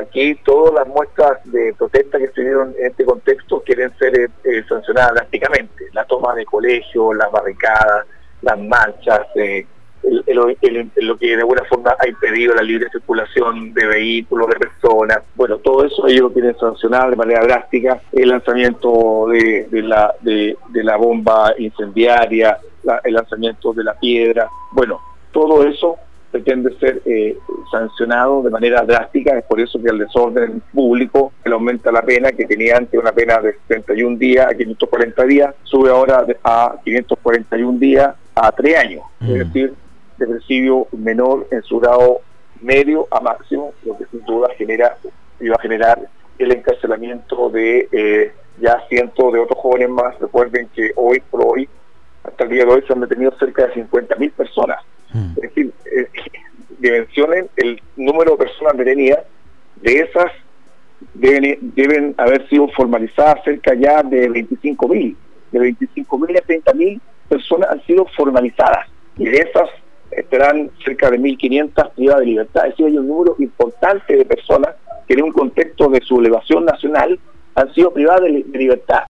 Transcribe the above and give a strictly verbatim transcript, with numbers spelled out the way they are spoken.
aquí todas las muestras de protesta que se dieron en este contexto quieren ser eh, eh, sancionadas drásticamente. La toma de colegios, las barricadas, las marchas, eh, el, el, el, el, lo que de alguna forma ha impedido la libre circulación de vehículos, de personas. Bueno, todo eso ellos lo quieren sancionar de manera drástica. El lanzamiento de, de, la, de, de la bomba incendiaria, la, el lanzamiento de la piedra. Bueno, todo eso pretende ser eh, sancionado de manera drástica. Es por eso que el desorden público le aumenta la pena, que tenía antes una pena de setenta y un días a quinientos cuarenta días, sube ahora a quinientos cuarenta y un días a tres años, mm. es decir, de presidio menor en su grado medio a máximo, lo que sin duda genera iba a generar el encarcelamiento de eh, ya cientos de otros jóvenes más. Recuerden que hoy por hoy, hasta el día de hoy, se han detenido cerca de cincuenta mil personas. Mm. Es decir, eh, dimensionen el número de personas detenidas. De esas deben, deben haber sido formalizadas cerca ya de veinticinco mil. De veinticinco mil a treinta mil personas han sido formalizadas, y de esas estarán cerca de mil quinientas privadas de libertad. Es decir, hay un número importante de personas que en un contexto de sublevación nacional han sido privadas de, de libertad.